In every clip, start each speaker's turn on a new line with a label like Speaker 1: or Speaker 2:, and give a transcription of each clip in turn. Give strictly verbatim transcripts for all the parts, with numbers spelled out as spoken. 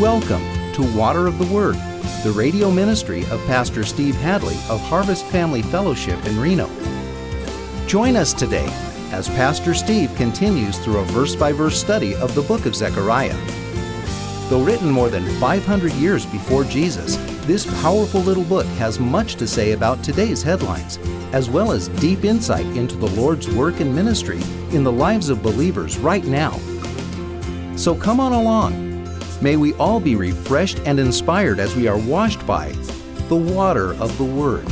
Speaker 1: Welcome to Water of the Word, the radio ministry of Pastor Steve Hadley of Harvest Family Fellowship in Reno. Join us today as Pastor Steve continues through a verse-by-verse study of the book of Zechariah. Though written more than five hundred years before Jesus, this powerful little book has much to say about today's headlines, as well as deep insight into the Lord's work and ministry in the lives of believers right now. So come on along. May we all be refreshed and inspired as we are washed by the water of the Word.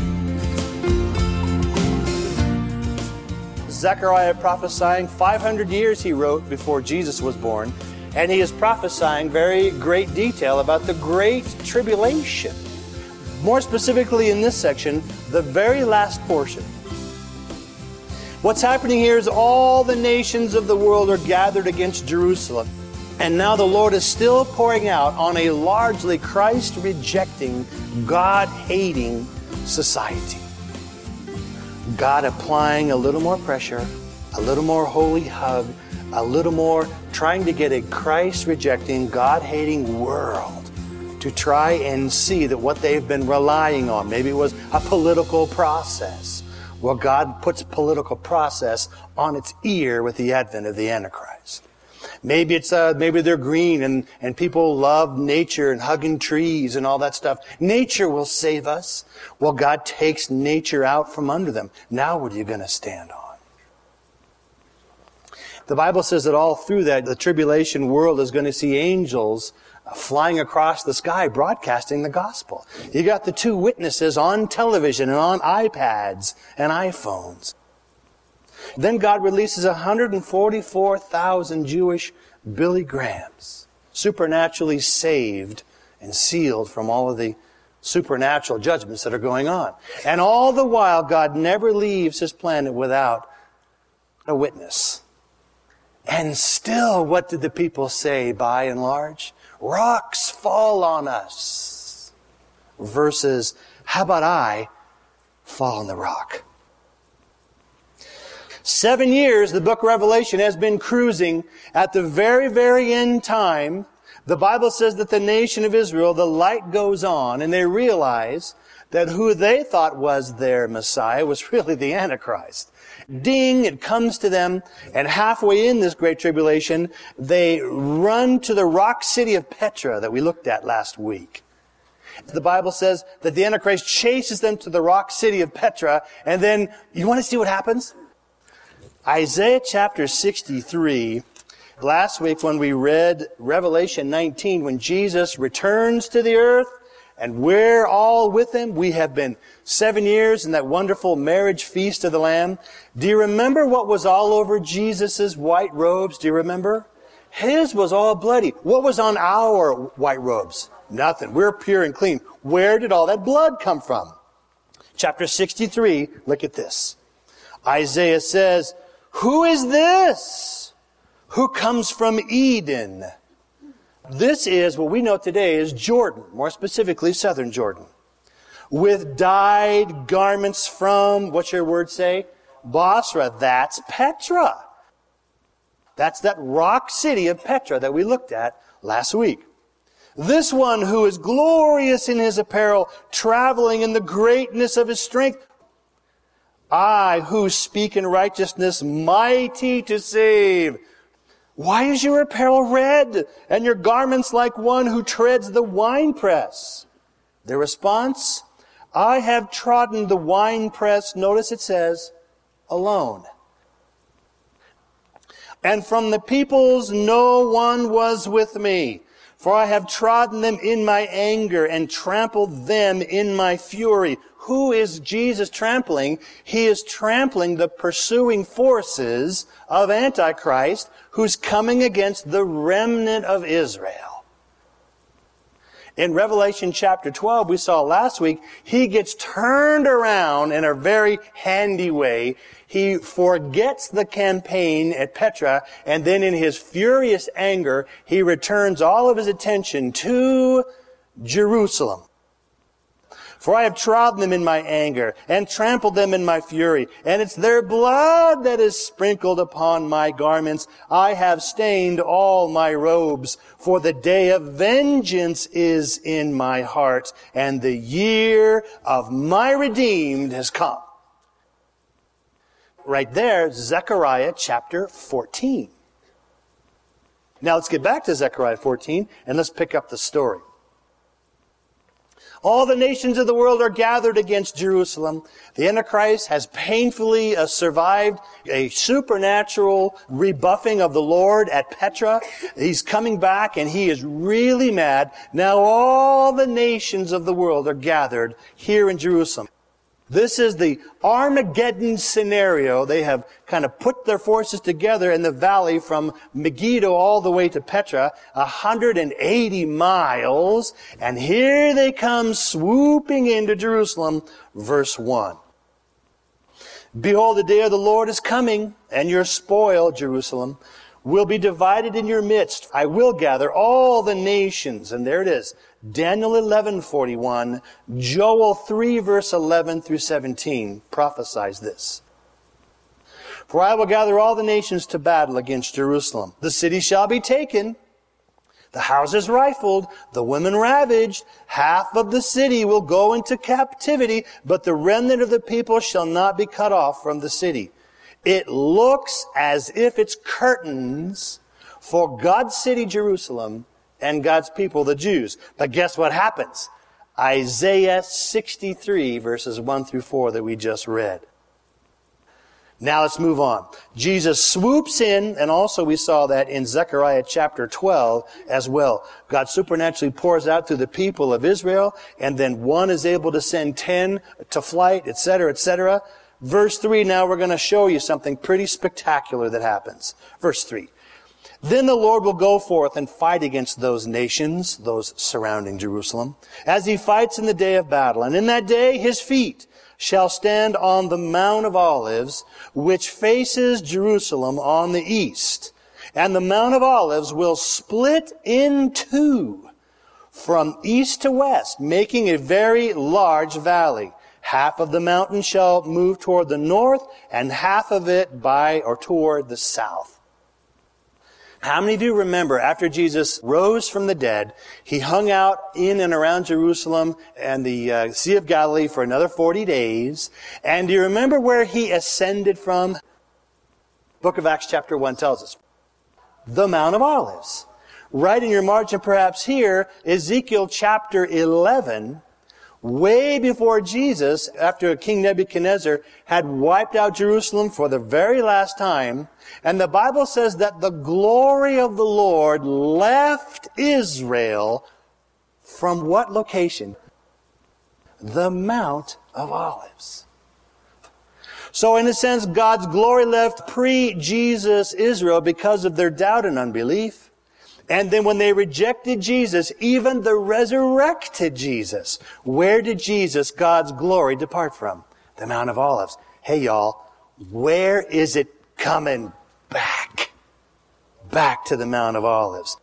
Speaker 2: Zechariah prophesying five hundred years he wrote before Jesus was born, and he is prophesying very great detail about the great tribulation. More specifically in this section, the very last portion. What's happening here is all the nations of the world are gathered against Jerusalem. And now the Lord is still pouring out on a largely Christ-rejecting, God-hating society. God applying a little more pressure, a little more holy hug, a little more trying to get a Christ-rejecting, God-hating world to try and see that what they've been relying on, maybe it was a political process. Well, God puts political process on its ear with the advent of the Antichrist. Maybe it's uh, maybe they're green and, and people love nature and hugging trees and all that stuff. Nature will save us. Well, God takes nature out from under them. Now what are you going to stand on? The Bible says that all through that, the tribulation world is going to see angels flying across the sky broadcasting the gospel. You got the two witnesses on television and on iPads and iPhones. Then God releases one hundred forty-four thousand Jewish Billy Grahams, supernaturally saved and sealed from all of the supernatural judgments that are going on. And all the while, God never leaves His planet without a witness. And still, what did the people say by and large? Rocks fall on us. Versus, how about I fall on the rock? Seven years, the book of Revelation has been cruising. At the very, very end time, the Bible says that the nation of Israel, the light goes on, and they realize that who they thought was their Messiah was really the Antichrist. Ding, it comes to them, and halfway in this great tribulation, they run to the rock city of Petra that we looked at last week. The Bible says that the Antichrist chases them to the rock city of Petra, and then, you want to see what happens? Isaiah chapter sixty-three, last week when we read Revelation nineteen, when Jesus returns to the earth and we're all with Him, we have been seven years in that wonderful marriage feast of the Lamb. Do you remember what was all over Jesus' white robes? Do you remember? His was all bloody. What was on our white robes? Nothing. We're pure and clean. Where did all that blood come from? Chapter sixty-three, look at this. Isaiah says, "Who is this who comes from Eden?" This is what we know today as Jordan, more specifically southern Jordan. "With dyed garments from," what's your word say? Bosra. That's Petra. That's that rock city of Petra that we looked at last week. "This one who is glorious in his apparel, traveling in the greatness of his strength. I who speak in righteousness, mighty to save. Why is your apparel red, and your garments like one who treads the winepress?" The response, "I have trodden the winepress," notice it says, "alone. And from the peoples no one was with me. For I have trodden them in my anger and trampled them in my fury." Who is Jesus trampling? He is trampling the pursuing forces of Antichrist who's coming against the remnant of Israel. In Revelation chapter twelve, we saw last week, he gets turned around in a very handy way. He forgets the campaign at Petra, and then in his furious anger, he returns all of his attention to Jerusalem. For I have trodden them in my anger and trampled them in my fury. And it's their blood that is sprinkled upon my garments. I have stained all my robes. For the day of vengeance is in my heart, and the year of my redeemed has come. Right there, Zechariah chapter fourteen. Now let's get back to Zechariah fourteen, and let's pick up the story. All the nations of the world are gathered against Jerusalem. The Antichrist has painfully uh, survived a supernatural rebuffing of the Lord at Petra. He's coming back and he is really mad. Now all the nations of the world are gathered here in Jerusalem. This is the Armageddon scenario. They have kind of put their forces together in the valley from Megiddo all the way to Petra, one hundred eighty miles, and here they come swooping into Jerusalem, verse one. Behold, the day of the Lord is coming, and your spoil, Jerusalem, will be divided in your midst. I will gather all the nations, and there it is. Daniel eleven forty-one, Joel three verse eleven through seventeen prophesies this. For I will gather all the nations to battle against Jerusalem. The city shall be taken, the houses rifled, the women ravaged. Half of the city will go into captivity, but the remnant of the people shall not be cut off from the city. It looks as if it's curtains for God's city, Jerusalem, and God's people, the Jews. But guess what happens? Isaiah sixty-three, verses one through four that we just read. Now let's move on. Jesus swoops in, and also we saw that in Zechariah chapter twelve as well. God supernaturally pours out to the people of Israel, and then one is able to send ten to flight, et cetera, et cetera. Verse three, now we're going to show you something pretty spectacular that happens. Verse three. Then the Lord will go forth and fight against those nations, those surrounding Jerusalem, as he fights in the day of battle. And in that day his feet shall stand on the Mount of Olives, which faces Jerusalem on the east. And the Mount of Olives will split in two from east to west, making a very large valley. Half of the mountain shall move toward the north, and half of it by or toward the south. How many of you remember after Jesus rose from the dead, he hung out in and around Jerusalem and the uh, Sea of Galilee for another forty days? And do you remember where he ascended from? Book of Acts chapter one tells us. The Mount of Olives. Right in your margin perhaps here, Ezekiel chapter eleven, way before Jesus, after King Nebuchadnezzar had wiped out Jerusalem for the very last time, and the Bible says that the glory of the Lord left Israel from what location? The Mount of Olives. So in a sense, God's glory left pre-Jesus Israel because of their doubt and unbelief. And then when they rejected Jesus, even the resurrected Jesus, where did Jesus, God's glory, depart from? The Mount of Olives. Hey y'all, where is it coming back? Back to the Mount of Olives.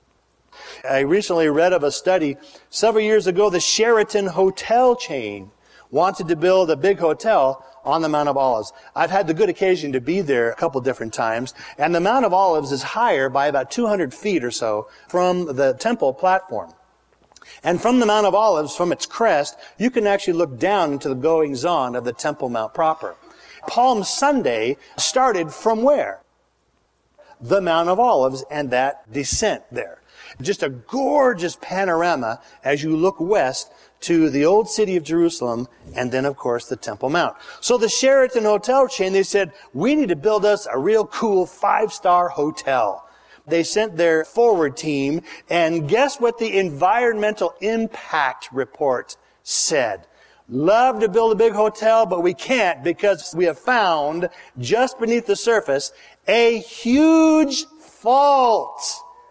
Speaker 2: I recently read of a study. Several years ago, the Sheraton hotel chain wanted to build a big hotel on the Mount of Olives. I've had the good occasion to be there a couple different times, and the Mount of Olives is higher by about two hundred feet or so from the temple platform. And from the Mount of Olives, from its crest, you can actually look down into the goings-on of the Temple Mount proper. Palm Sunday started from where? The Mount of Olives and that descent there. Just a gorgeous panorama as you look west to the old city of Jerusalem, and then, of course, the Temple Mount. So the Sheraton hotel chain, they said, we need to build us a real cool five-star hotel. They sent their forward team, and guess what the environmental impact report said? Love to build a big hotel, but we can't because we have found, just beneath the surface, a huge fault.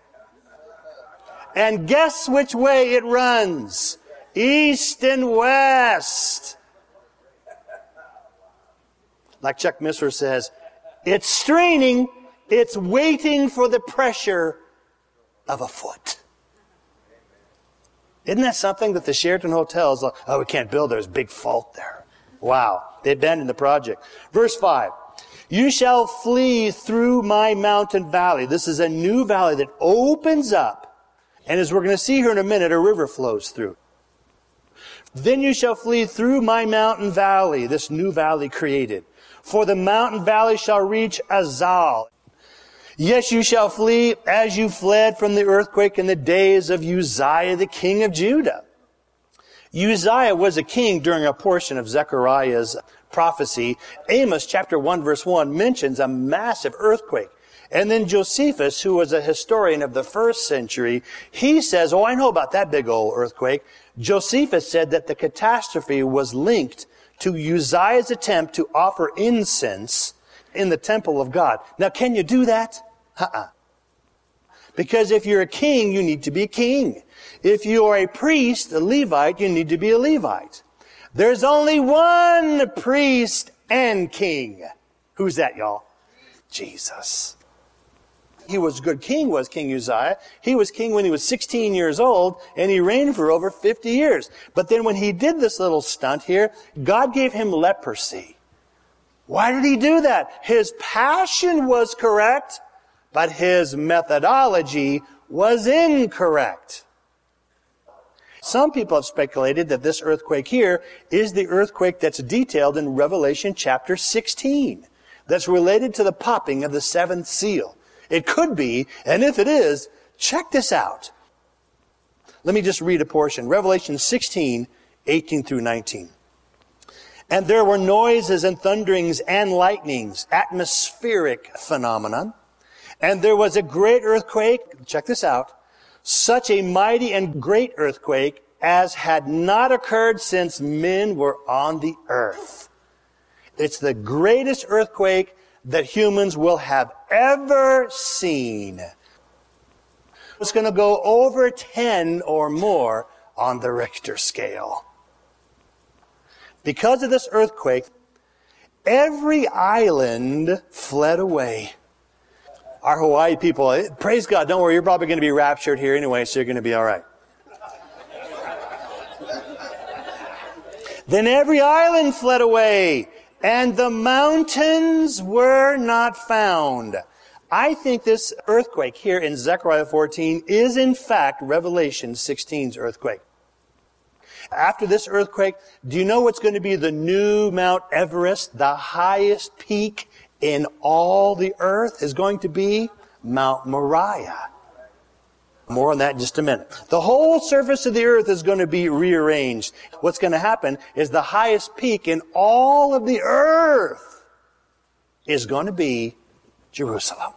Speaker 2: And guess which way it runs? East and west. Like Chuck Missler says, it's straining, it's waiting for the pressure of a foot. Isn't that something that the Sheraton Hotel is like, oh, we can't build there. There's a big fault there. Wow. They abandoned the project. Verse five. You shall flee through my mountain valley. This is a new valley that opens up. And as we're going to see here in a minute, a river flows through. Then you shall flee through my mountain valley, this new valley created. For the mountain valley shall reach Azal. Yes, you shall flee as you fled from the earthquake in the days of Uzziah, the king of Judah. Uzziah was a king during a portion of Zechariah's prophecy. Amos chapter one verse one mentions a massive earthquake. And then Josephus, who was a historian of the first century, he says, oh, I know about that big old earthquake. Josephus said that the catastrophe was linked to Uzziah's attempt to offer incense in the temple of God. Now, can you do that? Uh-uh. Because if you're a king, you need to be a king. If you are a priest, a Levite, you need to be a Levite. There's only one priest and king. Who's that, y'all? Jesus. He was a good king, was King Uzziah. He was king when he was sixteen years old, and he reigned for over fifty years. But then when he did this little stunt here, God gave him leprosy. Why did he do that? His passion was correct, but his methodology was incorrect. Some people have speculated that this earthquake here is the earthquake that's detailed in Revelation chapter sixteen, that's related to the popping of the seventh seal. It could be, and if it is, check this out. Let me just read a portion. Revelation sixteen, eighteen through nineteen. And there were noises and thunderings and lightnings, atmospheric phenomenon. And there was a great earthquake, check this out, such a mighty and great earthquake as had not occurred since men were on the earth. It's the greatest earthquake that humans will have ever seen. It's going to go over ten or more on the Richter scale. Because of this earthquake, every island fled away. Our Hawaii people, praise God, don't worry, you're probably going to be raptured here anyway, so you're going to be all right. Then every island fled away, and the mountains were not found. I think this earthquake here in Zechariah fourteen is in fact Revelation sixteen's earthquake. After this earthquake, do you know what's going to be the new Mount Everest? The highest peak in all the earth is going to be Mount Moriah. More on that in just a minute. The whole surface of the earth is going to be rearranged. What's going to happen is the highest peak in all of the earth is going to be Jerusalem.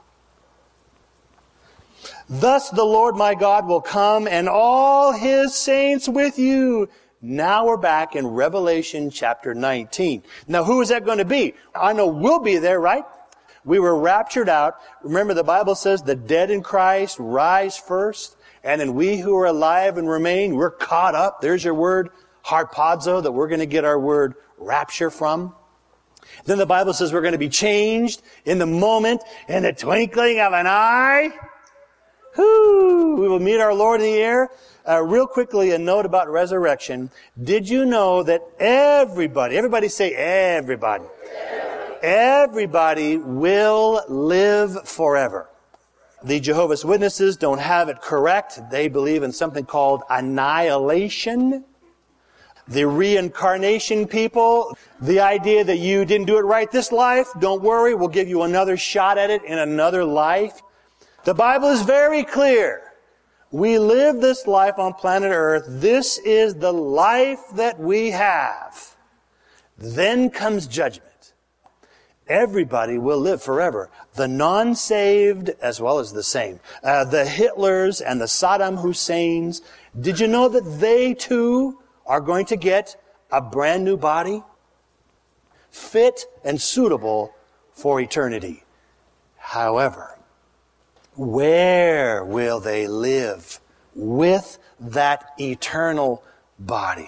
Speaker 2: Thus the Lord my God will come and all his saints with you. Now we're back in Revelation chapter nineteen. Now who is that going to be? I know we'll be there, right? We were raptured out. Remember, the Bible says the dead in Christ rise first, and then we who are alive and remain, we're caught up. There's your word, harpazo, that we're going to get our word rapture from. Then the Bible says we're going to be changed in the moment, in the twinkling of an eye. Whoo! We will meet our Lord in the air. Uh, real quickly, a note about resurrection. Did you know that everybody, everybody say everybody, everybody will live forever? The Jehovah's Witnesses don't have it correct. They believe in something called annihilation. The reincarnation people, the idea that you didn't do it right this life, don't worry, we'll give you another shot at it in another life. The Bible is very clear. We live this life on planet Earth. This is the life that we have. Then comes judgment. Everybody will live forever. The non-saved as well as the same. Uh, the Hitlers and the Saddam Husseins. Did you know that they too are going to get a brand new body? Fit and suitable for eternity. However, where will they live with that eternal body?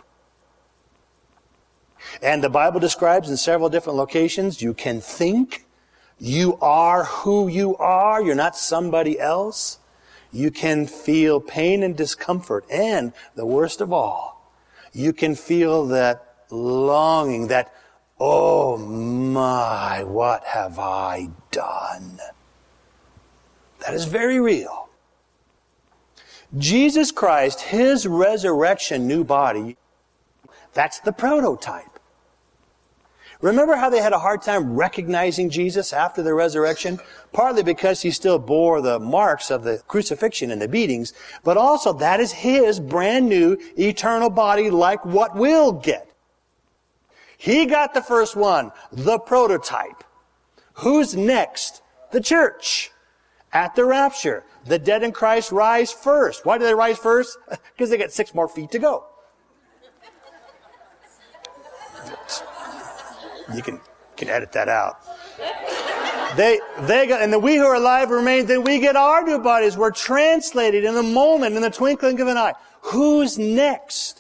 Speaker 2: And the Bible describes in several different locations, you can think, you are who you are, you're not somebody else. You can feel pain and discomfort. And the worst of all, you can feel that longing, that, oh my, what have I done? That is very real. Jesus Christ, His resurrection new body, that's the prototype. Remember how they had a hard time recognizing Jesus after the resurrection? Partly because He still bore the marks of the crucifixion and the beatings, but also that is His brand new eternal body like what we'll get. He got the first one, the prototype. Who's next? The church. At the rapture, the dead in Christ rise first. Why do they rise first? Because they got six more feet to go. You can, can edit that out. They, they got, and then we who are alive remain, then we get our new bodies. We're translated in a moment, in the twinkling of an eye. Who's next?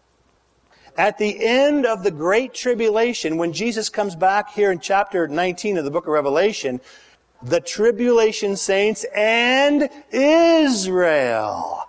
Speaker 2: At the end of the Great Tribulation, when Jesus comes back here in chapter nineteen of the book of Revelation, the tribulation saints and Israel.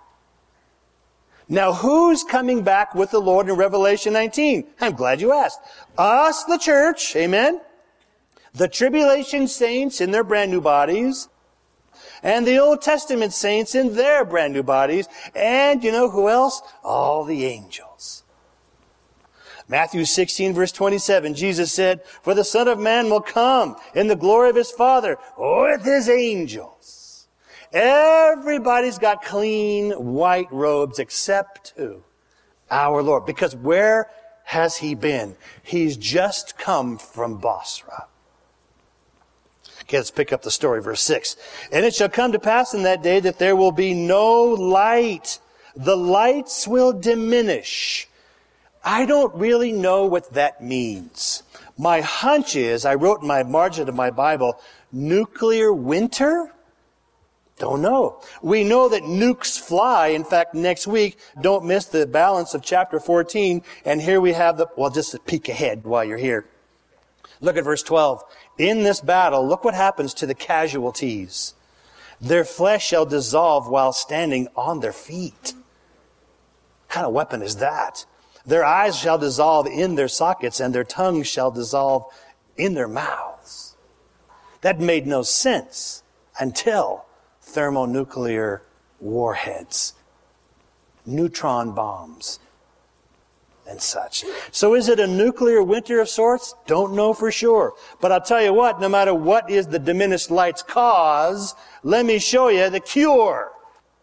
Speaker 2: Now, who's coming back with the Lord in Revelation nineteen? I'm glad you asked. Us, the church, amen? The tribulation saints in their brand new bodies, and the Old Testament saints in their brand new bodies, and you know who else? All the angels. Matthew sixteen, verse twenty-seven, Jesus said, "For the Son of Man will come in the glory of His Father with His angels." Everybody's got clean white robes except who? Our Lord. Because where has He been? He's just come from Basra. Okay, let's pick up the story, verse six. "And it shall come to pass in that day that there will be no light. The lights will diminish." I don't really know what that means. My hunch is, I wrote in my margin of my Bible, nuclear winter? Don't know. We know that nukes fly. In fact, next week, don't miss the balance of chapter fourteen. And here we have the, well, just a peek ahead while you're here. Look at verse twelve. "In this battle, look what happens to the casualties. Their flesh shall dissolve while standing on their feet." What kind of weapon is that? "Their eyes shall dissolve in their sockets, and their tongues shall dissolve in their mouths." That made no sense until thermonuclear warheads, neutron bombs, and such. So is it a nuclear winter of sorts? Don't know for sure. But I'll tell you what, no matter what is the diminished light's cause, let me show you the cure.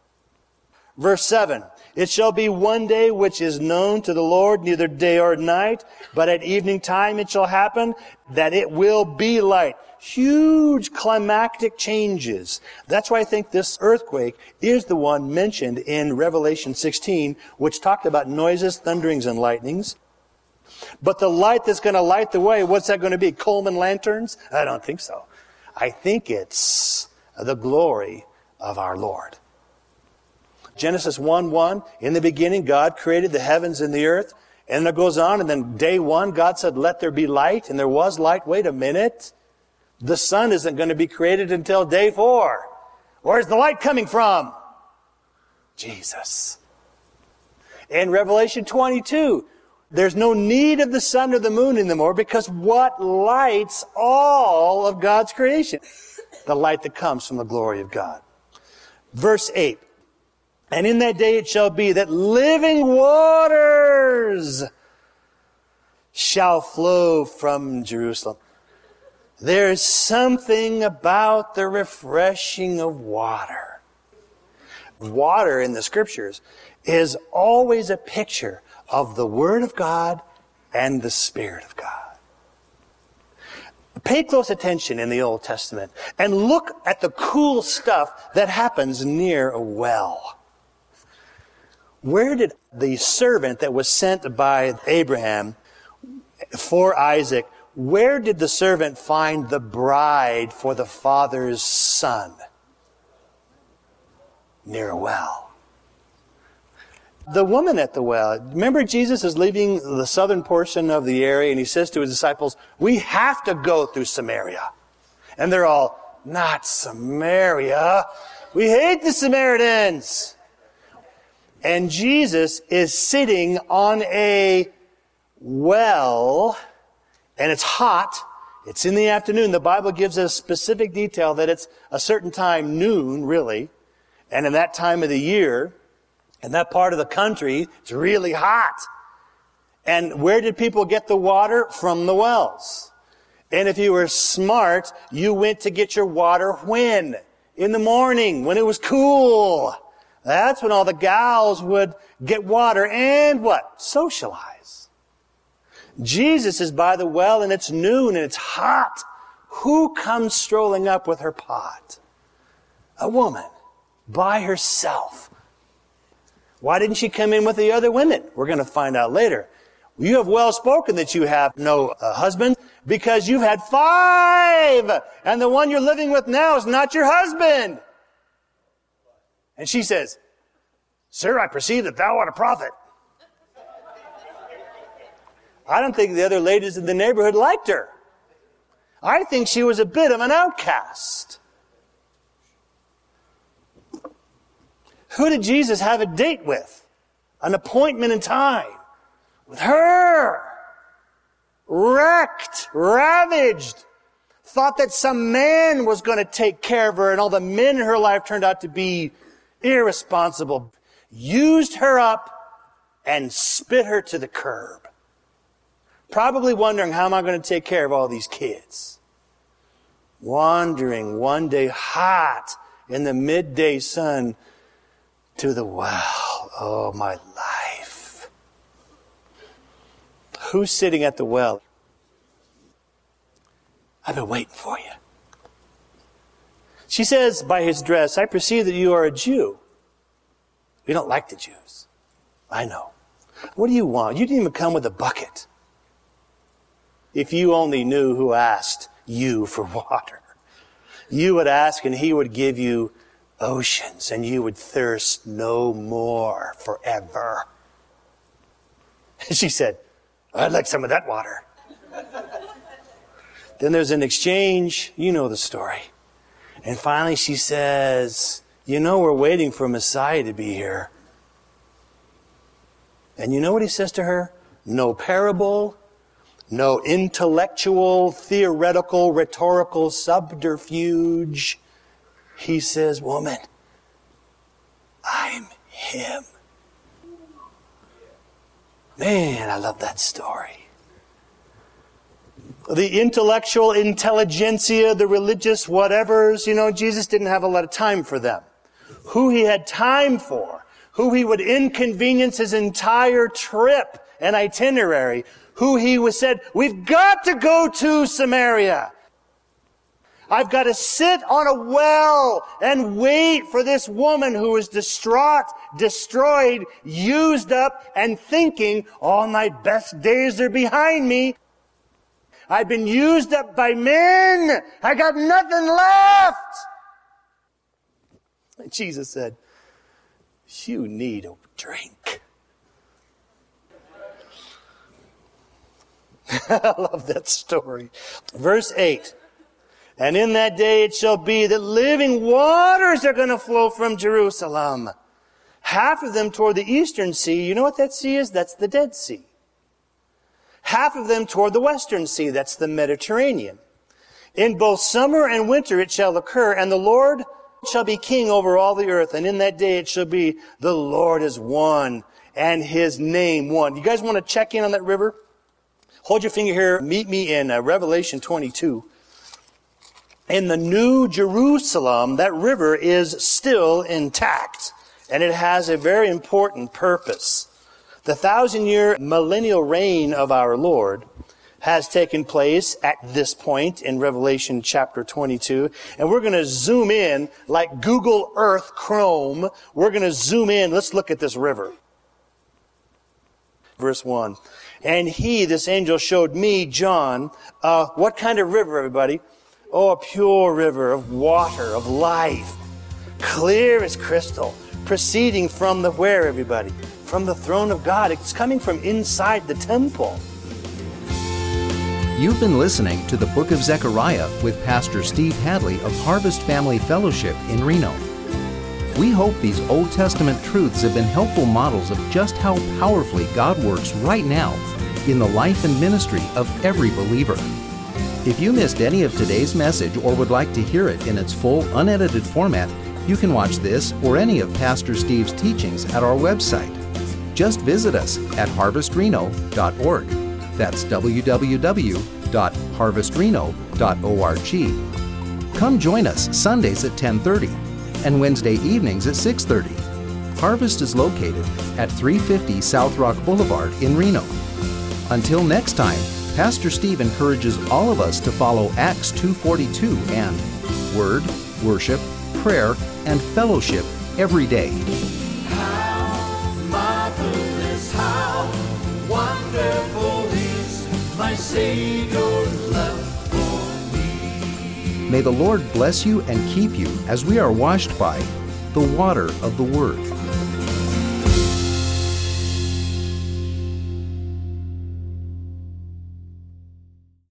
Speaker 2: Verse seven. "It shall be one day which is known to the Lord, neither day or night, but at evening time it shall happen that it will be light." Huge climactic changes. That's why I think this earthquake is the one mentioned in Revelation sixteen, which talked about noises, thunderings, and lightnings. But the light that's going to light the way, what's that going to be? Coleman lanterns? I don't think so. I think it's the glory of our Lord. Genesis one one, in the beginning God created the heavens and the earth. And it goes on, and then day one, God said, "Let there be light," and there was light. Wait a minute. The sun isn't going to be created until day four. Where's the light coming from? Jesus. In Revelation twenty-two, there's no need of the sun or the moon anymore, because what lights all of God's creation? The light that comes from the glory of God. Verse eight. "And in that day it shall be that living waters shall flow from Jerusalem." There's something about the refreshing of water. Water in the Scriptures is always a picture of the Word of God and the Spirit of God. Pay close attention in the Old Testament and look at the cool stuff that happens near a well. Where did the servant that was sent by Abraham for Isaac, where did the servant find the bride for the father's son? Near a well. The woman at the well, remember Jesus is leaving the southern portion of the area, and He says to His disciples, "We have to go through Samaria." And they're all, "Not Samaria. We hate the Samaritans. And Jesus is sitting on a well, and it's hot. It's in the afternoon. The Bible gives us specific detail that it's a certain time, noon, really. And in that time of the year, in that part of the country, it's really hot. And where did people get the water? From the wells. And if you were smart, you went to get your water when? In the morning, when it was cool. That's when all the gals would get water and what? Socialize. Jesus is by the well and it's noon and it's hot. Who comes strolling up with her pot? A woman. By herself. Why didn't she come in with the other women? We're going to find out later. You have well spoken that you have no uh, husband because you've had five. And the one you're living with now is not your husband. And she says, Sir, I perceive that thou art a prophet. I don't think the other ladies in the neighborhood liked her. I think she was a bit of an outcast. Who did Jesus have a date with? An appointment in time. With her. Wrecked, ravaged. Thought that some man was going to take care of her, and all the men in her life turned out to be irresponsible. Used her up and spit her to the curb. Probably wondering, how am I going to take care of all these kids? Wandering one day hot in the midday sun to the well. Oh, my life. Who's sitting at the well? I've been waiting for you. She says, by his dress, I perceive that you are a Jew. We don't like the Jews. I know. What do you want? You didn't even come with a bucket. If you only knew who asked you for water. You would ask and he would give you oceans and you would thirst no more forever. She said, I'd like some of that water. Then there's an exchange. You know the story. And finally she says, you know we're waiting for Messiah to be here. And you know what he says to her? No parable, no intellectual, theoretical, rhetorical subterfuge. He says, woman, I'm him. Man, I love that story. The intellectual intelligentsia, the religious whatevers, you know, Jesus didn't have a lot of time for them. Who he had time for, who he would inconvenience his entire trip and itinerary, who he was said, we've got to go to Samaria. I've got to sit on a well and wait for this woman who is distraught, destroyed, used up, and thinking, all my best days are behind me. I've been used up by men. I got nothing left. And Jesus said, you need a drink. I love that story. Verse eight. And in that day it shall be that living waters are going to flow from Jerusalem. Half of them toward the eastern sea. You know what that sea is? That's the Dead Sea. Half of them toward the western sea. That's the Mediterranean. In both summer and winter it shall occur, and the Lord shall be king over all the earth. And in that day it shall be, the Lord is one, and his name one. You guys want to check in on that river? Hold your finger here. Meet me in uh, Revelation twenty-two. In the New Jerusalem, that river is still intact, and it has a very important purpose. The thousand-year millennial reign of our Lord has taken place at this point in Revelation chapter twenty-two, and we're going to zoom in like Google Earth Chrome. We're going to zoom in. Let's look at this river. Verse one. And he, this angel, showed me, John, uh, what kind of river, everybody? Oh, a pure river of water, of life, clear as crystal, proceeding from the where, everybody? From the throne of God. It's coming from inside the temple.
Speaker 1: You've been listening to the Book of Zechariah with Pastor Steve Hadley of Harvest Family Fellowship in Reno. We hope these Old Testament truths have been helpful models of just how powerfully God works right now in the life and ministry of every believer. If you missed any of today's message or would like to hear it in its full, unedited format, you can watch this or any of Pastor Steve's teachings at our website. Just visit us at harvest reno dot org. That's w w w dot harvest reno dot org. Come join us Sundays at ten thirty and Wednesday evenings at six thirty. Harvest is located at three fifty South Rock Boulevard in Reno. Until next time, Pastor Steve encourages all of us to follow Acts two forty-two and Word, Worship, Prayer, and Fellowship every day.
Speaker 3: How marvelous, how wonderful is my Savior's love for me.
Speaker 1: May the Lord bless you and keep you as we are washed by the water of the Word.